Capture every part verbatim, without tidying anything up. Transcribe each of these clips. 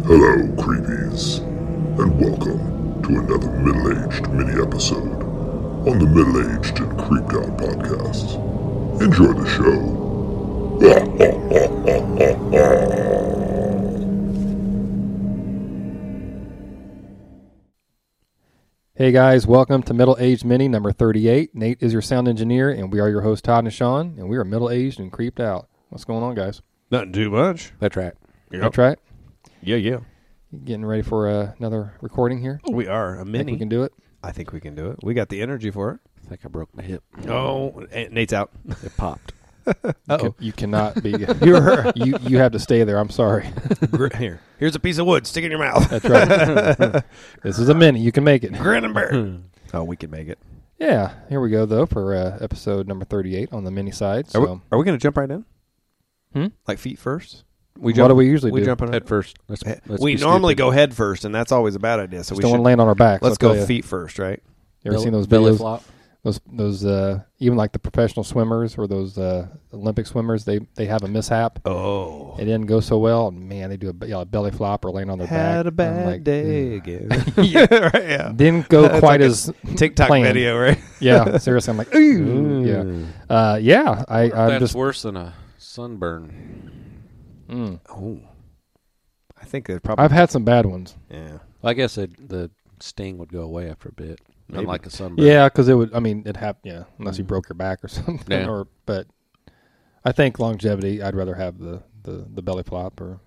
Hello, creepies, and welcome to another middle-aged mini-episode on the Middle-Aged and Creeped Out podcast. Enjoy the show. Hey guys, welcome to Middle Aged Mini number thirty-eight. Nate is your sound engineer, and we are your hosts, Todd and Sean, and we are middle-aged and creeped out. What's going on, guys? Nothing too much. That's right. Yep. That's right. Yeah, yeah. Getting ready for uh, another recording here? We are a mini. Think we can do it? I think we can do it. We got the energy for it. I think I broke my hip. Oh, Nate's out. It popped. Uh-oh. You cannot be. You're, you you have to stay there. I'm sorry. Here, here's a piece of wood. Stick it in your mouth. That's right. This is a mini. You can make it. Grin and bear. Oh, we can make it. Yeah. Here we go, though, for uh, episode number thirty-eight on the mini side. So. Are we, are we going to jump right in? Hmm? Like feet first? We What do we usually we do? Jump in Head first. Let's, He- let's we be normally stupid. go head first, and that's always a bad idea. So Just we don't want should to land on our backs. let's I'll go tell you. feet first, right? You ever Bel- seen those belly videos? flop? Those those uh, even like the professional swimmers or those uh, Olympic swimmers, they they have a mishap. Oh. It didn't go so well. And man, they do a, be- you know, a belly flop or laying on their back. Had a I'm bad like, day "Ugh." again. yeah, right, yeah. Didn't go That's quite like a as TikTok planned. video, right? Yeah, seriously, I'm like, ooh, yeah, uh, yeah. I I'm That's just worse than a sunburn. mm. Oh. I think it probably. I've had some bad ones. Yeah. Well, I guess it, the sting would go away after a bit. Maybe. Unlike a sunburn. Yeah, because it would. I mean, it happened. Yeah, unless you Mm. broke your back or something. Yeah. Or but I think longevity. I'd rather have the, the, the belly flop or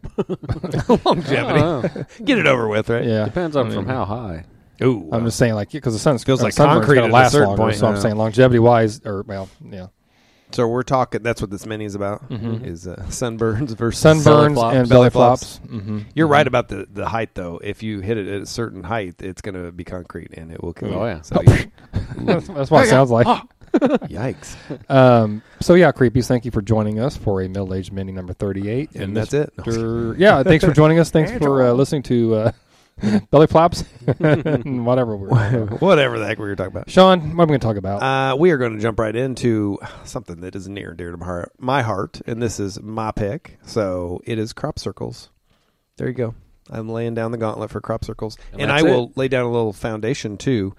Longevity. Oh, Get it over with, right? yeah. depends on I from mean, how high. Ooh. I'm just saying, like, because the sun's Feels uh, like sunburn's concrete gotta at a last certain longer. point, So I'm yeah. saying longevity wise, or well, yeah, So we're talking. That's what this mini is about. Mhm. Is uh, sunburns versus sunburns flops. and Belly belly flops. flops. Mm-hmm. You're right about the, the height, though. If you hit it at a certain height, it's going to be concrete, and it will kill you. Oh, yeah. So you- That's, that's what it sounds like. yikes. Um, so yeah, creepies, thank you for joining us for a middle-aged mini number thirty-eight. And that's it. No. Mister Yeah, thanks for joining us. Thanks for uh, listening to uh, belly flops and whatever we're talking about. Whatever the heck we were talking about. Sean, what are we going to talk about? Uh, we are going to jump right into something that is near and dear to my heart, my heart, and this is my pick. So it is crop circles. There you go. I'm laying down the gauntlet for crop circles, and, And I that's will it. lay down a little foundation too.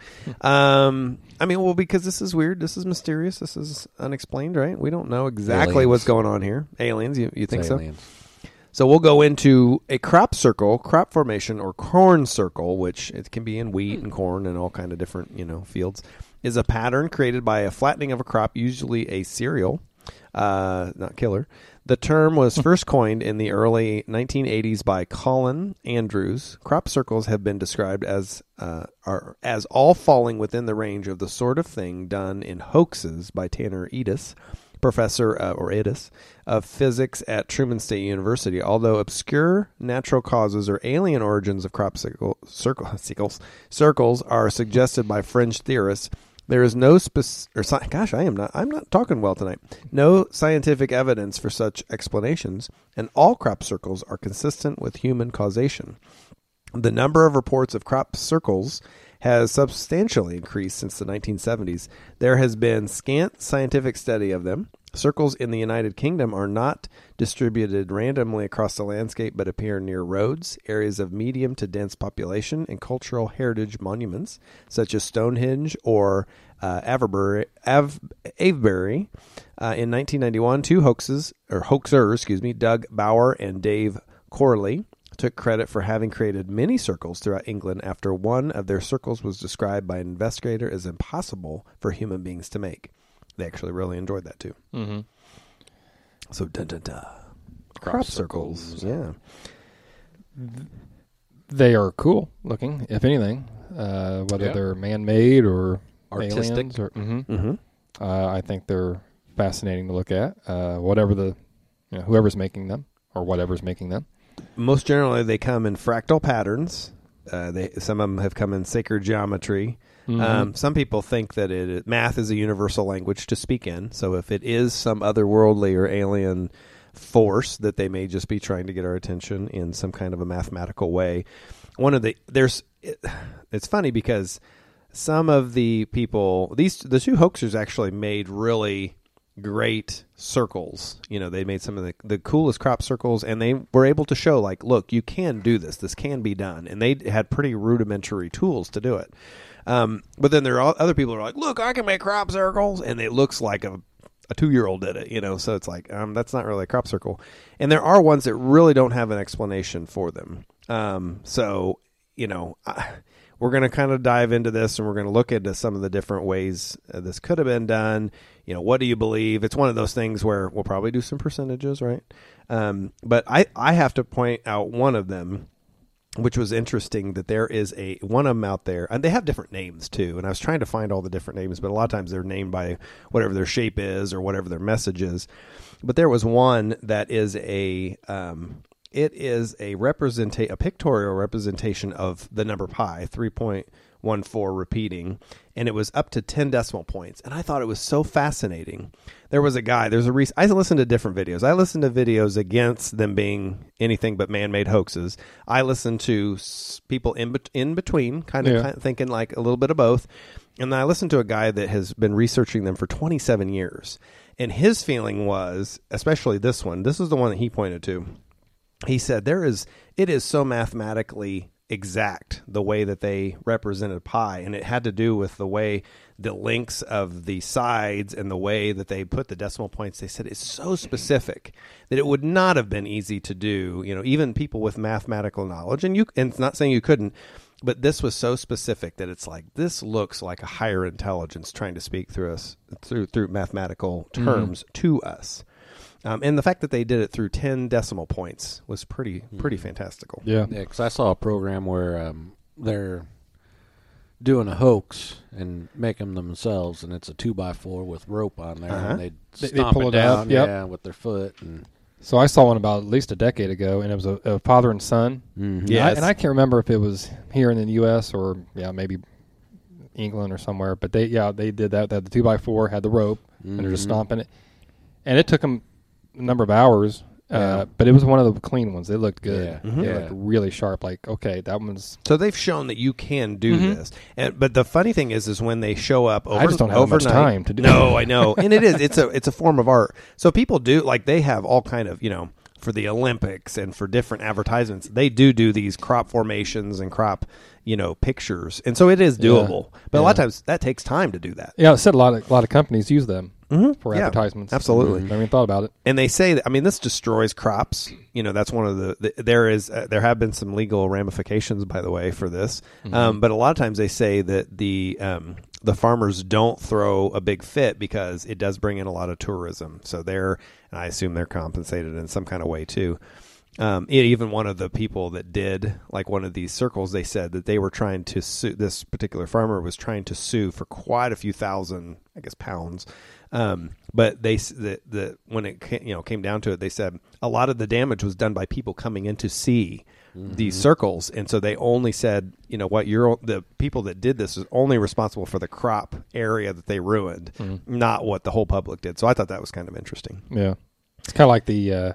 um, I mean, well, because this is weird, this is mysterious, this is unexplained, right? We don't know exactly Aliens. what's going on here. Aliens, you, you think It's so? aliens. So we'll go into a crop circle, crop formation, or corn circle, which it can be in wheat and corn and all kind of different, you know, fields, is a pattern created by a flattening of a crop, usually a cereal, uh, not killer. The term was first coined in the early nineteen eighties by Colin Andrews. Crop circles have been described as uh, are as all falling within the range of the sort of thing done in hoaxes by Tanner Edis, professor uh, or Edis of physics at Truman State University. Although obscure natural causes or alien origins of crop circle, circle, circles, circles are suggested by French theorists, there is no spec- or sci- gosh, I am not I'm not talking well tonight. No scientific evidence for such explanations, and all crop circles are consistent with human causation. The number of reports of crop circles has substantially increased since the nineteen seventies. There has been scant scientific study of them. Circles in the United Kingdom are not distributed randomly across the landscape, but appear near roads, areas of medium to dense population, and cultural heritage monuments, such as Stonehenge or uh, Avebury. Av- Avebury. Uh, in nineteen ninety-one, two hoaxes, or hoaxers, excuse me, Doug Bauer and Dave Corley, took credit for having created many circles throughout England after one of their circles was described by an investigator as impossible for human beings to make. They actually really enjoyed that too. Mm-hmm. So, dun dun dun. Crop, Crop circles. circles. Yeah. They are cool looking, if anything, uh, whether Yeah. they're man-made or Artistic. aliens or, mhm. Mm-hmm. Uh, I think they're fascinating to look at. Uh, whatever the, you know, whoever's making them or whatever's making them. Most generally, they come in fractal patterns. Uh, they some of them have come in sacred geometry. Mhm. Um, some people think that it math is a universal language to speak in. So if it is some otherworldly or alien force, that they may just be trying to get our attention in some kind of a mathematical way. One of the there's it, it's funny because some of the people these the two hoaxers actually made really great circles. You know, they made some of the, the coolest crop circles, and they were able to show, like, look, you can do this. This can be done. And they had pretty rudimentary tools to do it. Um, but then there are other people who are like, look, I can make crop circles, and it looks like a, a two-year-old did it, you know. So it's like, um, that's not really a crop circle. And there are ones that really don't have an explanation for them. Um, so, you know, I, we're going to kind of dive into this, and we're going to look into some of the different ways uh, this could have been done. You know, what do you believe? It's one of those things where we'll probably do some percentages, right? Um, but I, I have to point out one of them, which was interesting, that there is a one of them out there, and they have different names too. And I was trying to find all the different names, but a lot of times they're named by whatever their shape is or whatever their message is. But there was one that is a... Um, It is a representa- a pictorial representation of the number pi, three point one four repeating, and it was up to ten decimal points. And I thought it was so fascinating. There was a guy, there's a reason, I listened to different videos. I listened to videos against them being anything but man-made hoaxes. I listened to s- people in, bet- in between, kind of, Yeah. kind of thinking like a little bit of both. And I listened to a guy that has been researching them for twenty-seven years. And his feeling was, especially this one, this is the one that he pointed to. He said there is it is so mathematically exact the way that they represented pi, and it had to do with the way the links of the sides and the way that they put the decimal points. They said it's so specific that it would not have been easy to do. You know, even people with mathematical knowledge, and you and it's not saying you couldn't, but this was so specific that it's like this looks like a higher intelligence trying to speak through us through through mathematical terms mm-hmm. to us. Um, and the fact that they did it through ten decimal points was pretty pretty fantastical. Yeah, yeah. Because I saw a program where um, they're doing a hoax and making them themselves, and it's a two by four with rope on there, Uh-huh. and they They- they stomp pull it it out, down, yep. yeah, with their foot. And so I saw one about at least a decade ago, and it was a, a father and son. mm-hmm. Yeah. And I, Yes. and I can't remember if it was here in the U S or yeah maybe England or somewhere. But they yeah they did that. They had the two by four, had the rope, mm-hmm. and they're just stomping it, and it took them a number of hours. Uh, Yeah. but it was one of the clean ones. They looked good. Yeah. Mhm. They Yeah. looked really sharp. Like okay, that one's. So they've shown that you can do Mhm. this, and but the funny thing is, is when they show up, over, I just don't have much overnight- time to do No, it. I know, and it is. It's a it's a form of art. So people do like they have all kind of you know for the Olympics and for different advertisements, they do do these crop formations and crop you know pictures, and so it is doable. Yeah. But a lot of Yeah. times that takes time to do that. Yeah, it said a lot of a lot of companies use them Mm-hmm. for Yeah, advertisements. absolutely. I never even thought about it. And they say that, I mean, this destroys crops. You know, that's one of the, the there is, uh, there have been some legal ramifications, by the way, for this. Mm-hmm. Um, but a lot of times they say that the, um, the farmers don't throw a big fit because it does bring in a lot of tourism. So they're, and I assume they're compensated in some kind of way too. Um, it, even one of the people that did like one of these circles, they said that they were trying to sue, this particular farmer was trying to sue for quite a few thousand, I guess, pounds. Um, but they, the, the, when it came, you know, came down to it, they said a lot of the damage was done by people coming in to see mm-hmm. these circles. And so they only said, you know what, you're the people that did this is only responsible for the crop area that they ruined, mm-hmm. not what the whole public did. So I thought that was kind of interesting. Yeah. It's kind of like the, uh,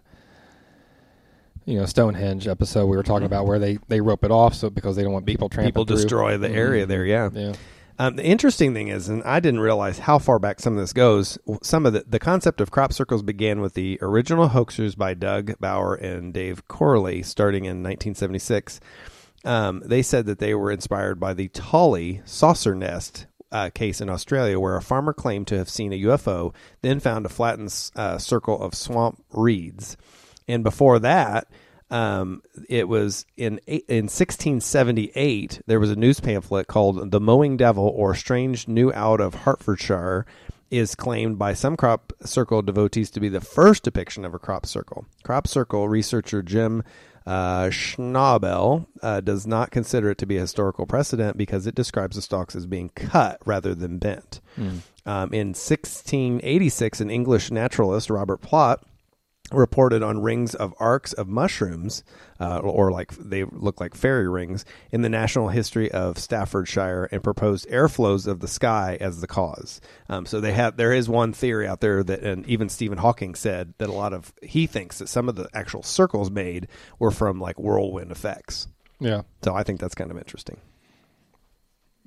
you know, Stonehenge episode we were talking about where they, they rope it off so because they don't want people trampling People through. destroy the area there, yeah. Yeah. Um, the interesting thing is, and I didn't realize how far back some of this goes, some of the, the concept of crop circles began with the original hoaxers by Doug Bauer and Dave Corley starting in nineteen seventy-six. Um, they said that they were inspired by the Tully saucer nest uh, case in Australia where a farmer claimed to have seen a U F O, then found a flattened uh, circle of swamp reeds. And before that, Um, it was in in sixteen seventy-eight, there was a news pamphlet called The Mowing Devil or Strange New Out of Hertfordshire is claimed by some crop circle devotees to be the first depiction of a crop circle. Crop circle researcher Jim uh, Schnabel uh, does not consider it to be a historical precedent because it describes the stalks as being cut rather than bent. Mm. Um, in sixteen eighty-six, an English naturalist, Robert Plot, reported on rings of arcs of mushrooms, uh, or like they look like fairy rings, in the national history of Staffordshire, and proposed airflows of the sky as the cause. Um, so they have there is one theory out there that, and even Stephen Hawking said that a lot of he thinks that some of the actual circles made were from like whirlwind effects. Yeah. So I think that's kind of interesting.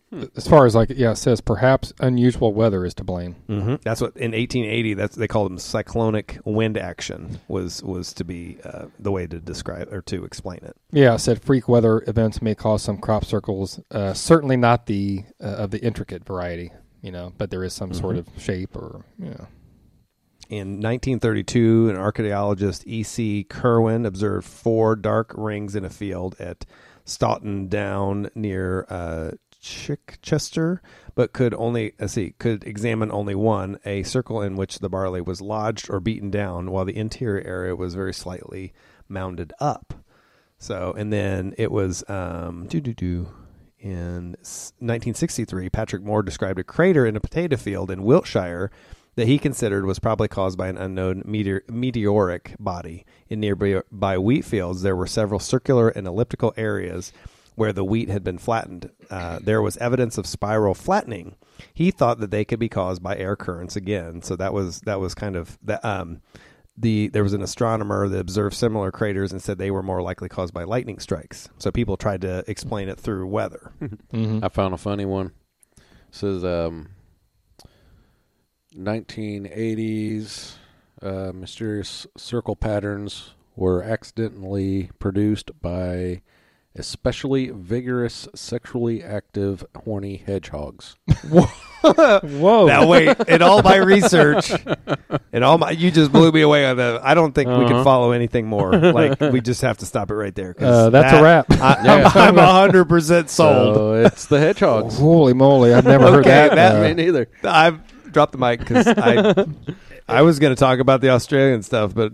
as far as like yeah, it says perhaps unusual weather is to blame. Mm-hmm. That's what in eighteen eighty. That's they called them cyclonic wind action was was to be uh, the way to describe or to explain it. Yeah, it said freak weather events may cause some crop circles. Uh, certainly not the uh, of the intricate variety, you know, but there is some Mm-hmm. sort of shape or you know. In nineteen thirty-two, an archaeologist E C Kerwin observed four dark rings in a field at Stoughton Down near uh, Chichester, but could only let's see could examine only one, a circle in which the barley was lodged or beaten down, while the interior area was very slightly mounded up. So, and then it was um, doo doo doo. In nineteen sixty-three, Patrick Moore described a crater in a potato field in Wiltshire that he considered was probably caused by an unknown meteor, meteoric body. In nearby wheat fields, there were several circular and elliptical areas where the wheat had been flattened. Uh, there was evidence of spiral flattening. He thought that they could be caused by air currents again. So that was that was kind of that. Um, the there was an astronomer that observed similar craters and said they were more likely caused by lightning strikes. So people tried to explain it through weather. Mm-hmm. I found a funny one. It says um, nineteen eighties uh, mysterious circle patterns were accidentally produced by especially vigorous, sexually active, horny hedgehogs. Whoa! That way, in all my research, in all my, you just blew me away on that. I don't think we Uh-huh. can follow anything more. Like we just have to stop it right there. 'Cause Uh, that's that- a wrap. I, Yeah. I'm a hundred percent sold. So it's the hedgehogs. Holy moly! I've never heard Okay, that. that uh, Me neither. I've dropped the mic because I, I was going to talk about the Australian stuff, but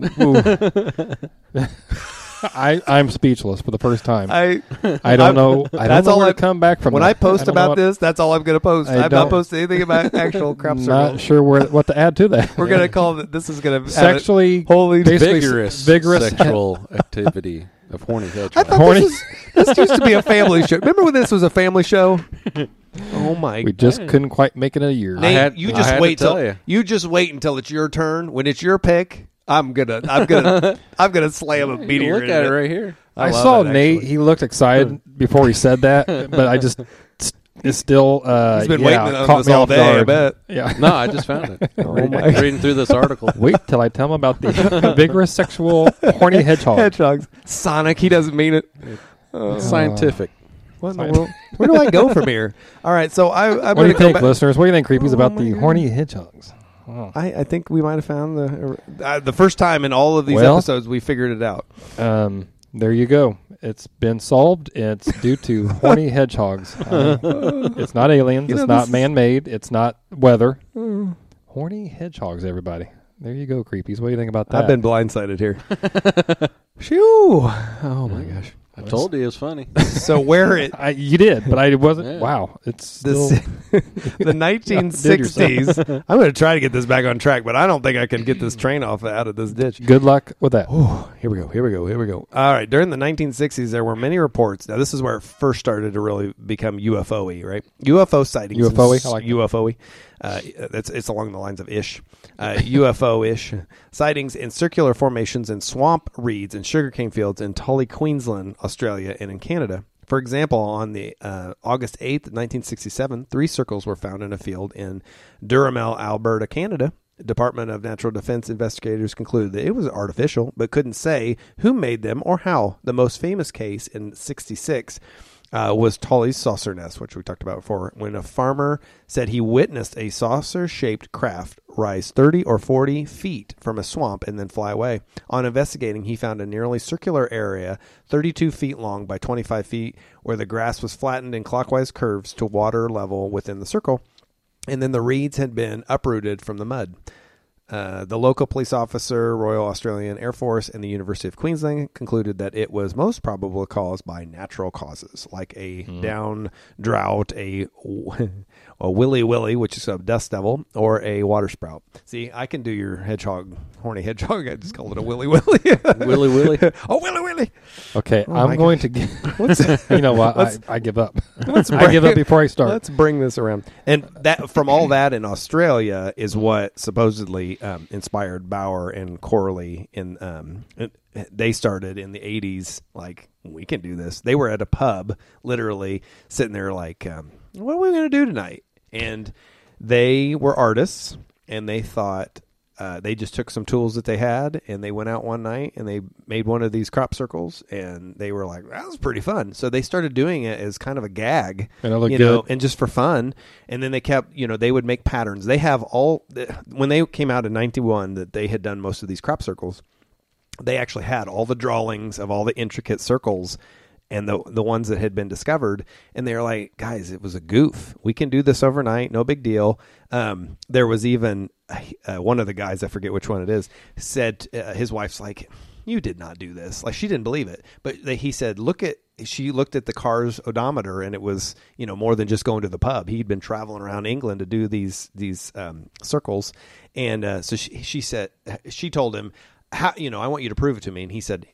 ooh, I I'm speechless for the first time. I, I don't know. I don't that's know all where I- to come back from. when that. I post don't know about what- this, that's all I'm going to post. I I've not don't- posted anything about actual crop Not circles. sure where what to add to that. We're going to call it. This is going to sexually holy. basically Vigorous, vigorous sexual activity of horny hedgehogs. I thought Horny. this, was, this used to be a family show. Remember when this was a family show? Oh my! We just Man. couldn't quite make it a year. Nate, had- you I just had to wait till tell you. you just wait until it's your turn. When it's your pick, I'm gonna, I'm gonna, I'm gonna slam a You meteor. look in at it right here. I, love saw it, Nate. actually. He looked excited before he said that, but I just it's still. Uh, He's been yeah, waiting on caught this me all off day. I guard. bet. Yeah. No, I just found it. Oh reading, my- reading through this article. Wait till I tell him about the vigorous sexual horny hedgehog. Hedgehogs. Sonic. He doesn't mean it. Uh, It's scientific. what in the world? Where do I go from here? All right. So I, I'm What do gonna you go think, back- listeners? What do you think, creepies, Oh about my the God. horny hedgehogs? Oh. I, I think we might have found the uh, the first time in all of these Well- episodes we figured it out. Um, there you go. It's been solved. It's due to horny hedgehogs. Uh, it's not aliens. You know, it's not this is- man-made. It's not weather. Horny hedgehogs, everybody. There you go, creepies. What do you think about that? I've been blindsided here. Shoo! Oh my gosh. I told you it was funny. So where it I, you did, but I wasn't. Yeah. Wow, it's still. the the nineteen sixties. I'm going to try to get this back on track, but I don't think I can get this train off out of this ditch. Good luck with that. Oh, here we go. Here we go. Here we go. All right. During the nineteen sixties, there were many reports. Now, this is where it first started to really become U F O-y, right? U F O sightings. U F O-y? I like that. U F O-y. Uh, it's, it's along the lines of ish. Uh, U F O-ish. Sightings in circular formations in swamp reeds and sugarcane fields in Tully, Queensland, Australia, and in Canada. For example, on the uh, August eighth, nineteen sixty-seven, three circles were found in a field in Duramel, Alberta, Canada. Department of Natural Defense investigators concluded that it was artificial, but couldn't say who made them or how. The most famous case in sixty-six uh, was Tully's saucer nest, which we talked about before, when a farmer said he witnessed a saucer-shaped craft rise thirty or forty feet from a swamp and then fly away. On investigating, he found a nearly circular area, thirty-two feet long by twenty-five feet, where the grass was flattened in clockwise curves to water level within the circle, and then the reeds had been uprooted from the mud. Uh, the local police officer, Royal Australian Air Force, and the University of Queensland concluded that it was most probably caused by natural causes, like a Mm. down drought, a, a willy willy, which is a dust devil, or a water sprout. See, I can do your hedgehog, horny hedgehog. I just called it a willy willy. Willy Willy. Oh, willy willy. Okay, Oh my I'm going to. Get, you know what? I, Let's- I give up. Let's I give bring- up before I start. Let's bring this around. And that from all that in Australia is what supposedly um, inspired Bauer and Corley in um, it, they started in the eighties like we can do this. They were at a pub literally sitting there like um, what are we going to do tonight? And they were artists, and they thought uh, they just took some tools that they had, and they went out one night and they made one of these crop circles, and they were like, that was pretty fun. So they started doing it as kind of a gag, And it looked you good. know, and just for fun. And then they kept, you know, they would make patterns. They have all, when they came out in ninety-one, that they had done most of these crop circles, they actually had all the drawings of all the intricate circles and the the ones that had been discovered. And they were like, guys, it was a goof. We can do this overnight. No big deal. Um, there was even uh, one of the guys, I forget which one it is, said uh, his wife's like, you did not do this. Like, she didn't believe it. But they, he said, look at, she looked at the car's odometer, and it was, you know, more than just going to the pub. He'd been traveling around England to do these, these um, circles. And uh, so she, she said, she told him, how, you know, I want you to prove it to me. And he said,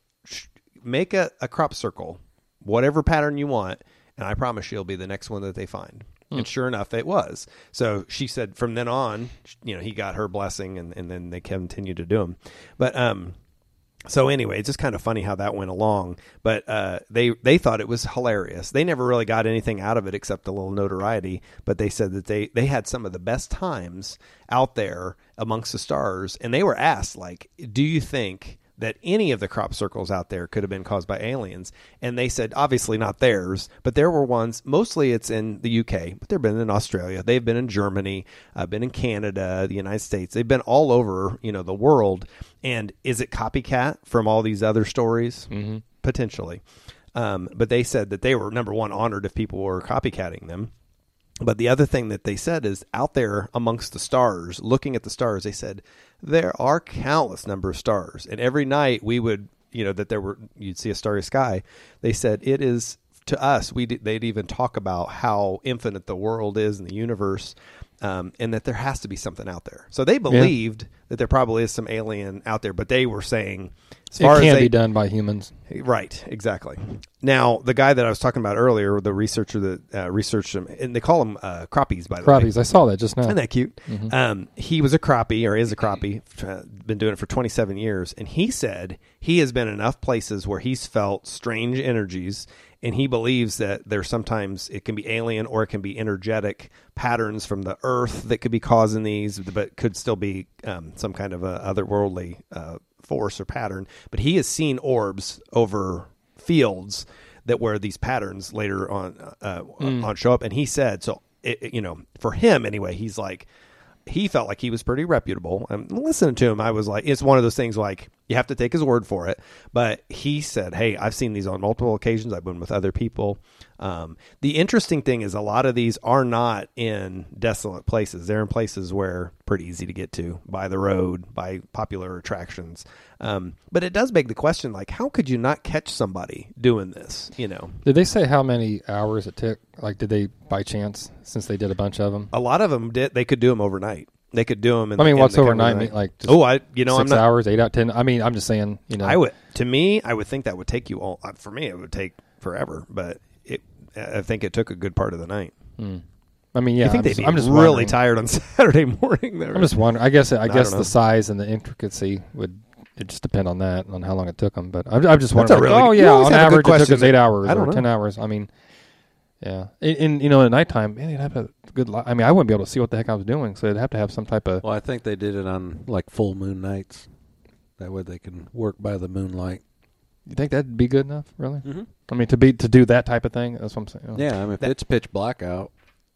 make a, a crop circle, whatever pattern you want, and I promise you it'll be the next one that they find. Mm. And sure enough, it was. So she said from then on, you know, he got her blessing, and, and then they continued to do them. But um, so anyway, it's just kind of funny how that went along. But uh, they, they thought it was hilarious. They never really got anything out of it except a little notoriety. But they said that they, they had some of the best times out there amongst the stars. And they were asked, like, do you think that any of the crop circles out there could have been caused by aliens? And they said, obviously not theirs, but there were ones, mostly it's in the U K, but they've been in Australia, they've been in Germany, uh, been in Canada, the United States, they've been all over, you know, the world. And is it copycat from all these other stories? Mm-hmm. Potentially. Um, but they said that they were, number one, honored if people were copycatting them. But the other thing that they said is out there amongst the stars, looking at the stars, they said there are countless number of stars. And every night we would, you know, that there were, you'd see a starry sky. They said it is, to us, we they'd even talk about how infinite the world is in the universe, um, and that there has to be something out there. So they believed yeah. that there probably is some alien out there, but they were saying, as far it can't as they, be done by humans. Right, exactly. Now, the guy that I was talking about earlier, the researcher that uh, researched them, and they call them uh, crappies, by the crappies. way. Crappies, I saw that just now. Isn't that cute? Mm-hmm. Um, he was a crappie, or is a crappie, uh, been doing it for twenty-seven years, and he said he has been in enough places where he's felt strange energies, and he believes that there's sometimes it can be alien or it can be energetic patterns from the earth that could be causing these, but could still be um, some kind of a otherworldly uh, force or pattern. But he has seen orbs over fields that where these patterns later on uh, mm. on show up. And he said, so, it, you know, for him anyway, he's like, he felt like he was pretty reputable. And listening to him, I was like, it's one of those things like you have to take his word for it. But he said, hey, I've seen these on multiple occasions. I've been with other people. Um, the interesting thing is a lot of these are not in desolate places. They're in places where pretty easy to get to by the road, by popular attractions. Um, but it does beg the question, like, how could you not catch somebody doing this? You know, did they say how many hours it took? Like, did they by chance, since they did a bunch of them? A lot of them did. They could do them overnight. They could do them. In I mean, the, what's in the overnight? overnight. Like, just oh, I, you know, six I'm not, hours, eight out of ten. I mean, I'm just saying, you know, I would, to me, I would think that would take you all, for me, it would take forever, but it, I think it took a good part of the night. Hmm. I mean, yeah, I think I'm they'd just, be I'm just really wondering. tired on Saturday morning. There. I'm just wondering. I guess, I I guess don't know. the size and the intricacy would, it just depend on that, on how long it took them. But I'm, I'm just That's wondering, a really- like, oh you yeah, always on have a good average it took question us eight that- hours I don't or know. ten hours. I mean, yeah. In, in you know, at nighttime, man, you'd have a good light. I mean, I wouldn't be able to see what the heck I was doing, so they'd have to have some type of. Well, I think they did it on like full moon nights. That way they can work by the moonlight. You think that'd be good enough, really? Mm-hmm. I mean, to be to do that type of thing. That's what I'm saying. Yeah, I mean, if That- it's pitch black out,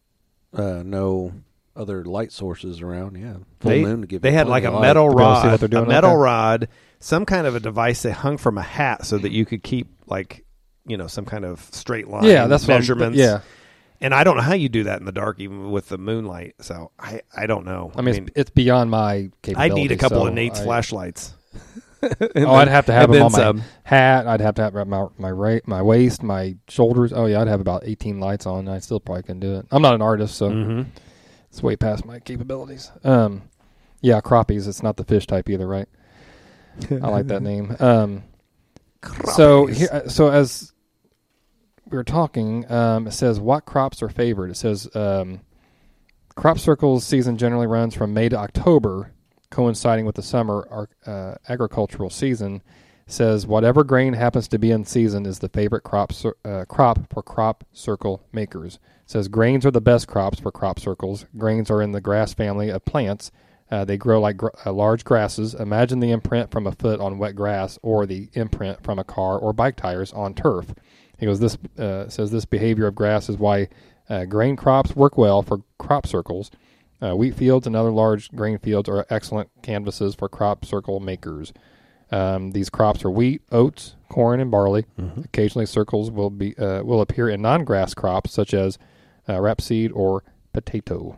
uh, no other light sources around, yeah, full They, moon to give they you had plenty like a of light. metal to be able to see what rod, they're doing a metal out there. rod, some kind of a device they hung from a hat so that you could keep like, you know, some kind of straight line Yeah, that's what I'm- measurements. yeah, And I don't know how you do that in the dark, even with the moonlight. So I, I don't know. I mean, it's, it's beyond my capability. I need a couple so of Nate's I- flashlights. Oh, I'd have to have and them then on my some. hat. I'd have to have my my ra- my waist, my shoulders. Oh yeah, I'd have about eighteen lights on. I still probably couldn't do it. I'm not an artist, so Mm-hmm. it's way past my capabilities. Um, yeah, crappies. It's not the fish type either, right? I like that name. Um, so here, so as we were talking, um, it says what crops are favored. It says um, crop circles season generally runs from May to October, coinciding with the summer uh, agricultural season. Says whatever grain happens to be in season is the favorite crop cir- uh, crop for crop circle makers. says grains are the best crops for crop circles. Grains are in the grass family of plants. Uh, they grow like gr- uh, large grasses. Imagine the imprint from a foot on wet grass, or the imprint from a car or bike tires on turf. He goes. This uh, says this behavior of grass is why uh, grain crops work well for crop circles. Uh, wheat fields and other large grain fields are excellent canvases for crop circle makers. Um, these crops are wheat, oats, corn, and barley. Mm-hmm. Occasionally, circles will be uh, will appear in non-grass crops such as uh, rapeseed or potato.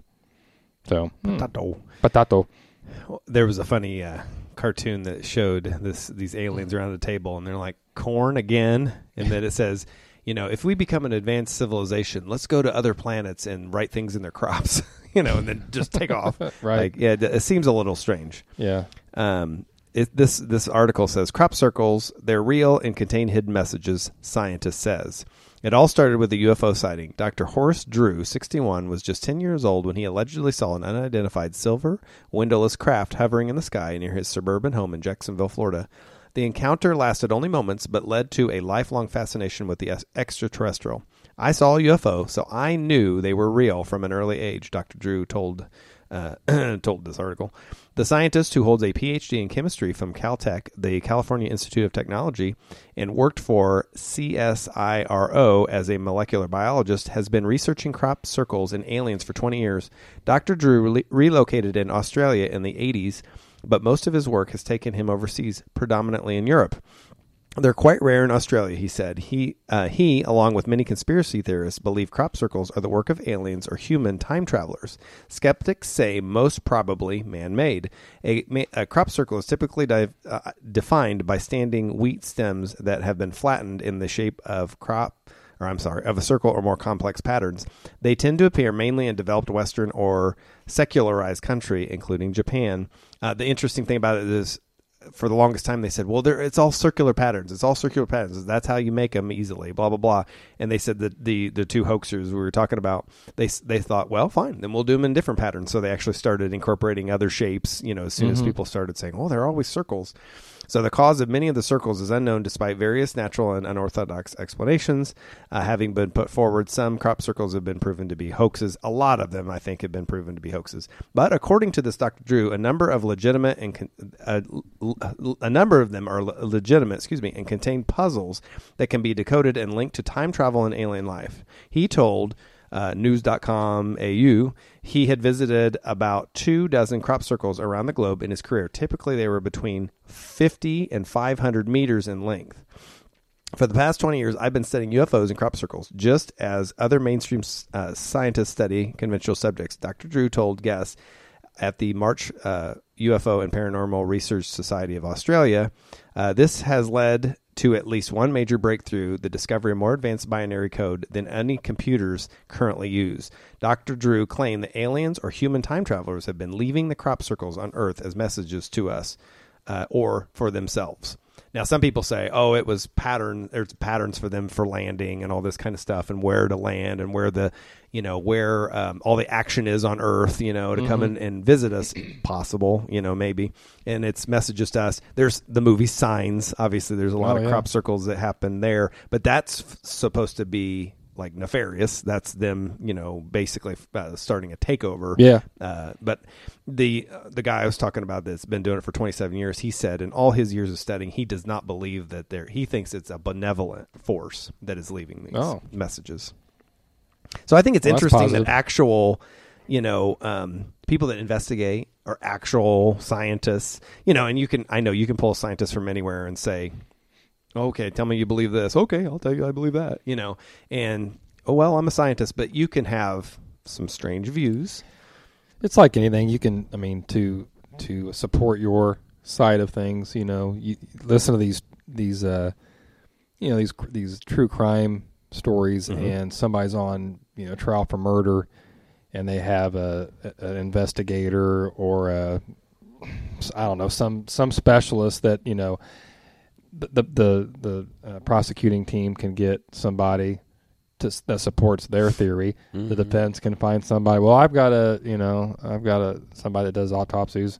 So potato, hmm. potato. There was a funny uh, cartoon that showed this these aliens around the table, and they're like, corn again, and then it says, you know, if we become an advanced civilization, let's go to other planets and write things in their crops, you know, and then just take off. Right? Like, yeah, it, it seems a little strange. Yeah. Um. It, this this article says crop circles, they're real and contain hidden messages, scientist says. It all started with a U F O sighting. Doctor Horace Drew, sixty-one, was just ten years old when he allegedly saw an unidentified silver, windowless craft hovering in the sky near his suburban home in Jacksonville, Florida. The encounter lasted only moments, but led to a lifelong fascination with the extraterrestrial. I saw a U F O, so I knew they were real from an early age, Doctor Drew told uh, told this article. The scientist, who holds a P H D in chemistry from Caltech, the California Institute of Technology, and worked for C S I R O as a molecular biologist, has been researching crop circles and aliens for twenty years. Doctor Drew re- relocated in Australia in the eighties, but most of his work has taken him overseas, predominantly in Europe. They're quite rare in Australia, he said. He, uh, he, along with many conspiracy theorists, believe crop circles are the work of aliens or human time travelers. Skeptics say most probably man-made. A, a crop circle is typically di- uh, defined by standing wheat stems that have been flattened in the shape of crop, or I'm sorry, of a circle or more complex patterns. They tend to appear mainly in developed Western or secularized country, including Japan. Uh, the interesting thing about it is, for the longest time, they said, well, it's all circular patterns. It's all circular patterns. That's how you make them easily, blah, blah, blah. And they said that the, the two hoaxers we were talking about, they they thought, well, fine, then we'll do them in different patterns. So they actually started incorporating other shapes, you know, as soon mm-hmm. as people started saying, oh, they're always circles. So the cause of many of the circles is unknown despite various natural and unorthodox explanations uh, having been put forward. Some crop circles have been proven to be hoaxes. A lot of them, I think, have been proven to be hoaxes. But according to this Doctor Drew, a number of legitimate and con- uh, a number of them are le- legitimate, excuse me, and contain puzzles that can be decoded and linked to time travel and alien life. He told Uh, news dot com A U, he had visited about two dozen crop circles around the globe in his career. Typically, they were between fifty and five hundred meters in length. For the past twenty years, I've been studying U F Os and crop circles, just as other mainstream uh, scientists study conventional subjects. Doctor Drew told guests at the March uh, U F O and Paranormal Research Society of Australia, uh, this has led to at least one major breakthrough, the discovery of more advanced binary code than any computers currently use. Doctor Drew claimed that aliens or human time travelers have been leaving the crop circles on Earth as messages to us uh, or for themselves. Now, some people say, oh, it was pattern. There's patterns for them for landing and all this kind of stuff, and where to land and where the, you know, where um, all the action is on Earth, you know, to mm-hmm. come in and visit us, possible, you know, maybe. And it's messages to us. There's the movie Signs. Obviously, there's a lot oh, of yeah. crop circles that happen there, but that's f- supposed to be like nefarious. That's them, you know, basically uh, starting a takeover. Yeah. Uh, but the uh, the guy I was talking about that's been doing it for twenty-seven years, he said in all his years of studying, he does not believe that there. He thinks it's a benevolent force that is leaving these oh. messages. So I think it's well, interesting that actual, you know, um, people that investigate are actual scientists, you know, and you can, I know you can pull a scientist from anywhere and say, okay, tell me you believe this. Okay, I'll tell you I believe that, you know. And, oh, well, I'm a scientist, but you can have some strange views. It's like anything. You can, I mean, to to support your side of things, you know, you listen to these, these uh, you know, these these true crime stories, mm-hmm. and somebody's on, you know, trial for murder, and they have a, a an investigator or a, I don't know, some some specialist that, you know, the the the uh, prosecuting team can get somebody to, that supports their theory. Mm-hmm. The defense can find somebody. Well, I've got a you know I've got a somebody that does autopsies.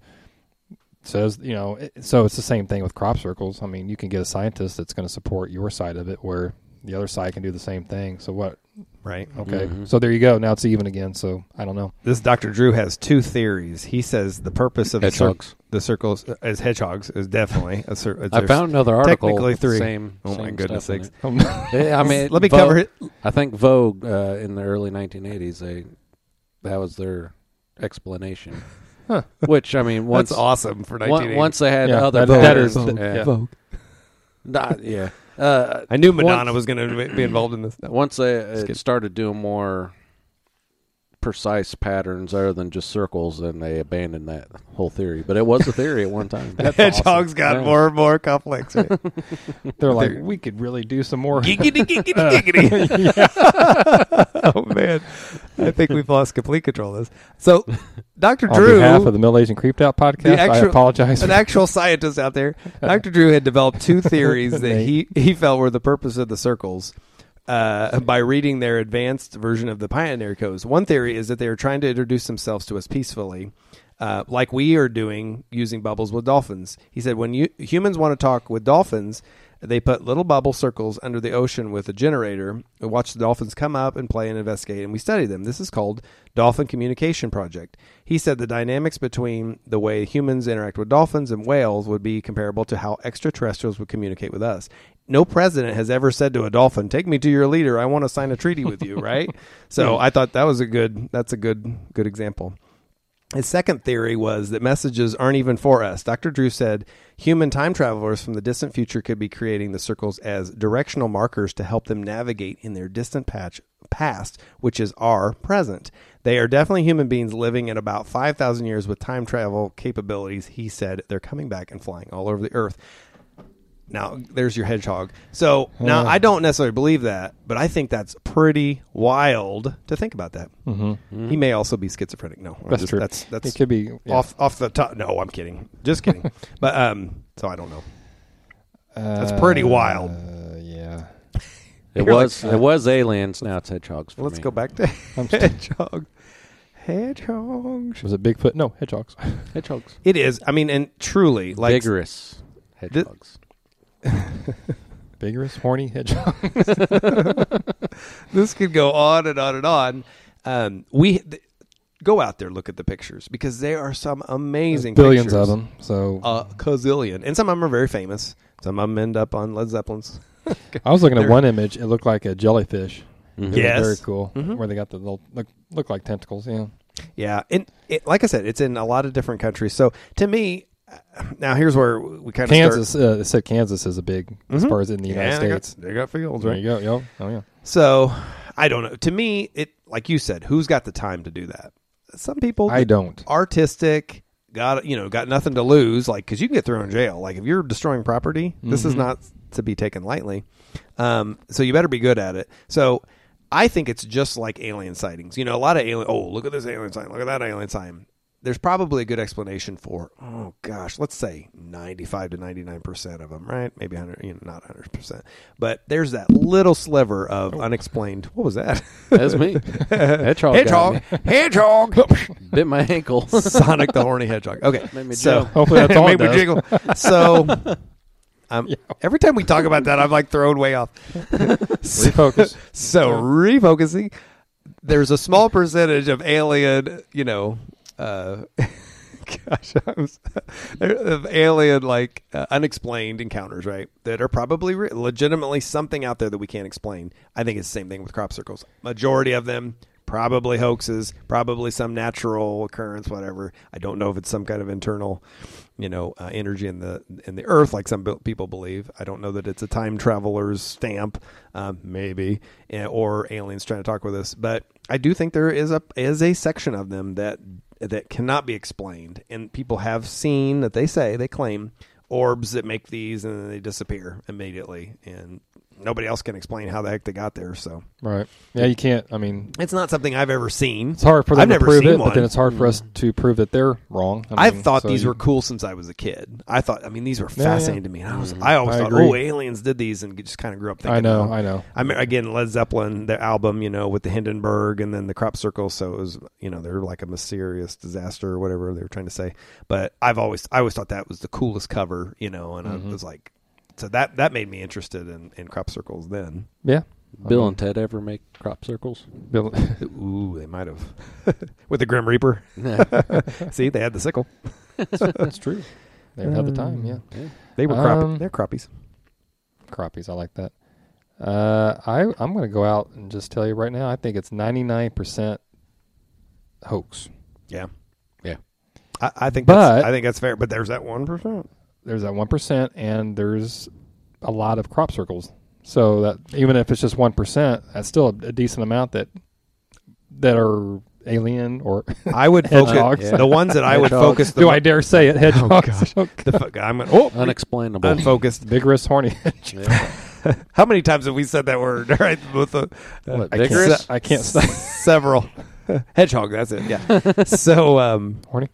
Says you know it, so it's the same thing with crop circles. I mean, you can get a scientist that's going to support your side of it, where the other side can do the same thing. So what? Right. Okay. Mhm. So there you go. Now it's even again. So I don't know. This Doctor Drew has two theories. He says the purpose of the, cir- Hedgehogs. the circles as hedgehogs is definitely a cir- I there's found another article. technically three. Same. Oh my same goodness stuff in sakes. it. Yeah, I mean, Let me Vogue- cover it. I think Vogue uh, in the early nineteen eighties, they that was their explanation. Huh. Which I mean, once That's awesome for on- nineteen eighty. once they had Yeah, other that- that is- patterns, yeah. yeah. Vogue. Not- yeah. Uh, I knew Madonna once- was going to be involved in this. No. Once they Just uh, kidding. started doing more precise patterns other than just circles, then they abandoned that whole theory. But it was a theory at one time. That's Hedgehogs got Yeah. more and more complex. Right? They're like, They're- we could really do some more. Giggity, giggity, giggity. Oh, man. I think we've lost complete control of this. So, Doctor On Drew, behalf of the Middle Aged and Creeped Out podcast, I actual- apologize. an actual scientist out there, Doctor Drew had developed two theories that he, he felt were the purpose of the circles. Uh, by reading their advanced version of the Pioneer Codes. One theory is that they are trying to introduce themselves to us peacefully, uh, like we are doing using bubbles with dolphins. He said when you, humans want to talk with dolphins, they put little bubble circles under the ocean with a generator and watch the dolphins come up and play and investigate, and we study them. This is called Dolphin Communication Project. He said the dynamics between the way humans interact with dolphins and whales would be comparable to how extraterrestrials would communicate with us. No president has ever said to a dolphin, "Take me to your leader. I want to sign a treaty with you." Right? So I thought that was a good. That's a good good example. His second theory was that messages aren't even for us. Doctor Drew said human time travelers from the distant future could be creating the circles as directional markers to help them navigate in their distant patch past, which is our present. They are definitely human beings living in about five thousand years with time travel capabilities. He said they're coming back and flying all over the earth. Now, there's your hedgehog. So now Uh. I don't necessarily believe that, but I think that's pretty wild to think about that. Mm-hmm. He may also be schizophrenic. No, I'm That's just- true. That's that's It could be yeah. off off the top. No, I'm kidding. Just kidding. But um, so I don't know. That's pretty wild. Uh, yeah. It You're was like, it was aliens. Now it's hedgehogs. For Let's me. go back to I'm st- hedgehog. Hedgehogs. Was it Bigfoot? No, hedgehogs. hedgehogs. It is. I mean, and truly, like Vigorous hedgehogs. Vigorous, horny hedgehog. this could go on and on and on. Um, we th- go out there, look at the pictures because there are some amazing Billions pictures. of them. So A gazillion, and some of them are very famous. Some of them end up on Led Zeppelin's. I was looking at They're- one image. It looked like a jellyfish. Mhm. It was Yes. very cool. Mhm. Where they got the little look look like tentacles. Yeah. Yeah, and it, like I said, it's in a lot of different countries. So to me, uh, now here's where we kind of Kansas. Uh, it said Kansas is a big as Mhm. far as in the United yeah, they got- States. They got fields, There right? you go. Yo. Oh yeah. So I don't know. To me, it like you said, who's got the time to do that? Some people I don't. artistic, got you know, got nothing to lose. Like because you can get thrown in jail. Like if you're destroying property, this is Mhm. not to be taken lightly. Um, so you better be good at it. So I think it's just like alien sightings. You know, a lot of alien. Oh, look at this alien sighting. Look at that alien sighting. There's probably a good explanation for. Oh gosh, let's say ninety-five to ninety-nine percent of them, right? Maybe one hundred. You know, not one hundred percent, but there's that little sliver of unexplained. What was that? That's me. Hedgehog. got Hedgehog. me. Hedgehog. Bit my ankle. Sonic the Horny Hedgehog. Okay, Made me so jump. Hopefully that's all it made me does. jiggle. So. Um, every time we talk about that, I'm like thrown way off. Refocus. So refocusing, there's a small percentage of alien, you know, uh, gosh, I was, of alien like uh, unexplained encounters, right? That are probably re- legitimately something out there that we can't explain. I think it's the same thing with crop circles. Majority of them probably hoaxes, probably some natural occurrence, whatever. I don't know if it's some kind of internal, you know, uh, energy in the in the earth, like some be- people believe. I don't know that it's a time traveler's stamp, um, maybe, uh, or aliens trying to talk with us. But I do think there is a is a section of them that that cannot be explained, and people have seen that they say they claim orbs that make these and then they disappear immediately, and nobody else can explain how the heck they got there. So Right. Yeah, you can't. I mean, it's not something I've ever seen. it's hard for them I've to never prove seen it, one. but then it's hard for us to prove that they're wrong. I I've mean, thought so these you- were cool since I was a kid. I thought, I mean, these were Yeah, fascinating yeah. to me. And I was, Mhm. I always I thought, agree. oh, aliens did these, and just kind of grew up thinking. I know. oh. I know. I mean, again, Led Zeppelin, their album, you know, with the Hindenburg and then the crop circle. So it was, you know, they're like a mysterious disaster or whatever they were trying to say. But I've always, I always thought that was the coolest cover, you know, and Mhm. I was like, so that that made me interested in, in crop circles then. Yeah. Bill Um, and Ted ever make crop circles? Bill, Ooh, they might have. With the Grim Reaper. See, they had the sickle. that's true. They had the time, yeah. Yeah. They were crop- Um, they're crappies. Crappies, I like that. Uh, I I'm going to go out and just tell you right now. I think it's ninety-nine percent hoax. Yeah. Yeah. I, I think But- that's, I think that's fair, but there's that one percent. There's that one percent, and there's a lot of crop circles. So that even if it's just one percent, that's still a, a decent amount that that are alien or I would focus Hedgehogs. yeah. the ones that I would Hedgehogs. focus. The do mo- I dare say it? Hedgehogs. the fu- I'm gonna, oh, Unexplainable. unfocused. Vigorous, horny. Yeah. How many times have we said that word? Right, with the, What, I can't, vigorous? I can't stop. several. Hedgehog, that's it. Yeah. So, um, Horny.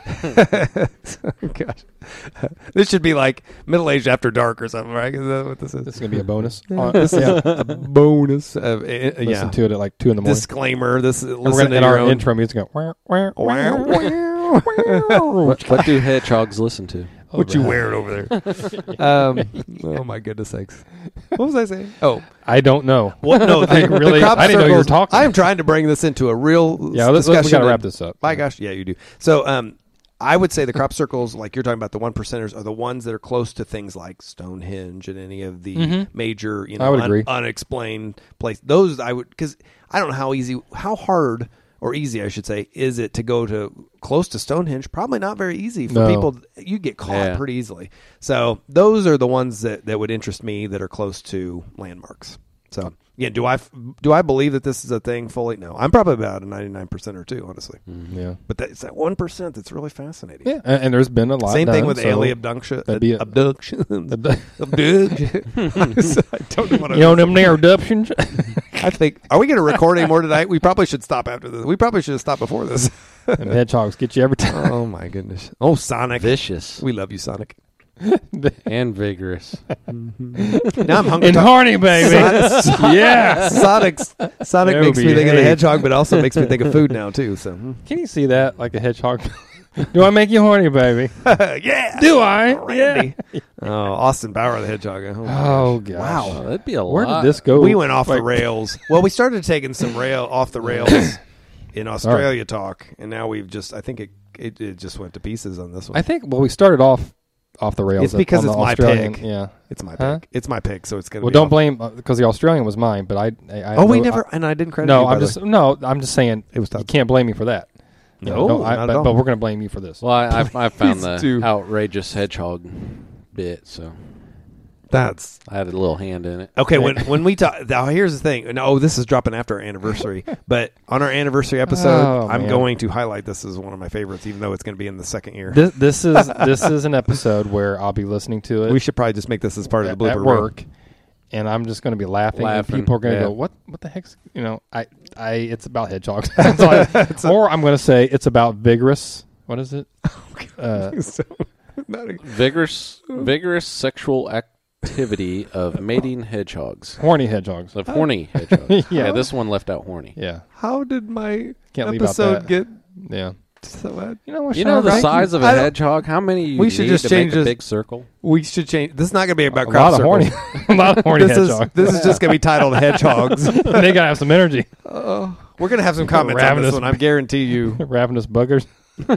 gosh, this should be like middle aged after dark or something, right? Is that what this is? This is gonna be a bonus. Yeah. Uh, This is yeah. a bonus. Uh, uh, Listen yeah. to it at like two in the morning. Disclaimer. This And we're listen gonna to in your our own. intro music go. Wah, wah, Wow, wah. wow. What, what do hedgehogs listen to? What you right. wearing over there? um, oh my goodness sakes! What was I saying? Oh, I don't know. well, no, the, I really- the crop I didn't know you were circles- talking. I'm trying to bring this into a real Yeah, let's, discussion. let's, we gotta and- wrap this up. My Yeah. gosh, yeah, you do. So, um, I would say the crop circles, like you're talking about, the one percenters are the ones that are close to things like Stonehenge and any of the Mhm. major, you know, I would un- agree. unexplained place. Those I would, because I don't know how easy, how hard or easy, I should say, is it to go to close to Stonehenge? Probably not very easy for No. people. You get caught Yeah. pretty easily. So those are the ones that, that would interest me that are close to landmarks. So yeah, do I f- do I believe that this is a thing fully? No, I'm probably about a ninety-nine percent or two, honestly. Yeah. But that, it's that one percent that's really fascinating. Yeah, and, and there's been a lot. Same thing done, with so alien abduction. that'd be a- abduction. Abdu- abduction. I don't know what You know them there abductions. I think. Are we going to record any more tonight? We probably should stop after this. We probably should have stopped before this. And hedgehogs get you every time. Oh my goodness. Oh, Sonic. Vicious We love you, Sonic. and vigorous. Now I'm hungry. And horny, baby. Yeah. Sonic. Sonic There makes we me think of the hey. hedgehog, but also makes me think of food now too. So hmm. Can you see that like a hedgehog? Do I make you horny, baby? yeah. Do I? Randy. Oh, Austin Bauer the hedgehog. Oh, my Oh gosh. gosh. Wow. Oh, that'd be a Where lot. did this go? We went off Like- the rails. Well, we started taking some rail off the rails in Australia talk, and now we've just. I think it, it it just went to pieces on this one. I think. Well, we started off off the rails. It's because on it's the my Australian, pick. Yeah. it's my pick. Huh? It's my pick, so it's gonna. Well, be don't off. blame because the Australian was mine, but I. I, I Oh, we know- never. I, and I didn't credit. no, you, by I'm the just way. no. I'm just saying It was you tough. can't blame me for that. You No, know, I, not at but, all. but we're going to blame you for this. Well, I, I, I found Please the do. outrageous hedgehog bit, so That's I had a little hand in it. okay. When when we talk, now here's the thing. No, this is dropping after our anniversary, but on our anniversary episode, Oh, I'm man. going to highlight this as one of my favorites, even though it's going to be in the second year. This, this is this is an episode where I'll be listening to it. We should probably just make this as part of at, the blooper at reel. work, and I'm just going to be laughing, Laughing, and people are going to yeah. go, "What? What the heck's?" You know, I, I. It's about hedgehogs. That's all I- or I'm going to say it's about vigorous. What is it? Uh, So, not a- Vigorous, vigorous sexual activity of mating hedgehogs. horny hedgehogs. Of horny hedgehogs. Yeah. yeah, this one left out horny. Yeah, how did my can't leave out episode that. get Yeah, so bad? you know what? You Sean, know the right? size of a I don't- hedgehog? How many you We should need just to change make a this- big circle? We should change. This is not going to be about A crop lot of circles. horny, a lot of horny This is hedgehogs. this is just going to be titled hedgehogs. they got to have some energy. Oh, we're going to have some comments on Ravenous- this one. I guarantee you. Ravenous buggers.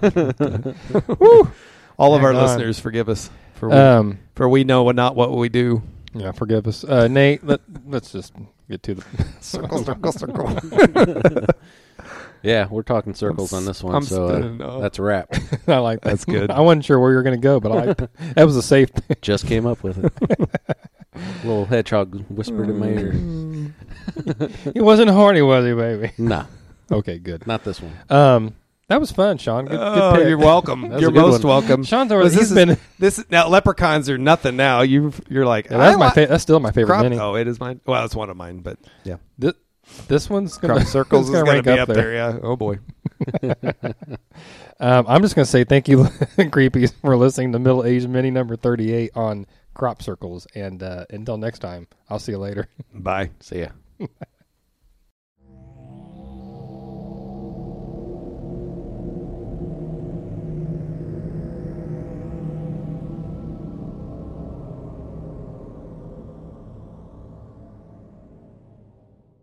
All of our Hang on. listeners, forgive us for we, Um, for we know not what we do. yeah, forgive us, uh, Nate. Let Let's just get to the Circle, circle, circle. Yeah, we're talking circles I'm on this one, I'm so spinning, uh, no. that's a wrap. I like that. That's good. I wasn't sure where you were going to go, but I that was a safe. Just came up with it. Little hedgehog whispered in my ear. He wasn't horny, was he, baby? Nah, Okay, good. not this one. Um, that was fun, Sean. Good, Oh, good pick. you're welcome. That's You're a good most one. welcome. Sean's already. This He's is- been. This now leprechauns are nothing now. You you're like Yeah, that's I my. li- Fa- that's still my favorite crop. mini. Oh, it is mine. Well, it's one of mine, but yeah, This, this one's gonna crop circles is gonna going to rank be up there. Yeah. Oh boy. Um, I'm just gonna say thank you, creepies, for listening to Middle Aged Mini number thirty-eight on crop circles. And uh, until next time, I'll see you later. Bye. See ya.